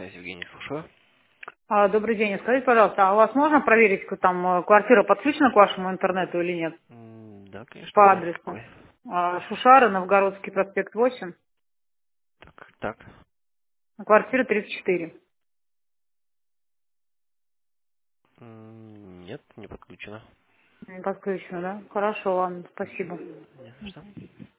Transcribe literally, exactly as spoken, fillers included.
связи, Евгений, слушаю. А, добрый день. Скажите, пожалуйста, а у вас можно проверить, как там э, квартира подключена к вашему интернету или нет? М, Да, конечно, По адрес адресу. какой? А, Шушары, Новгородский проспект восемь, Так, так. квартира тридцать четыре. М, Нет, не подключено. Не подключена, да? Хорошо, ладно, спасибо. Не за что.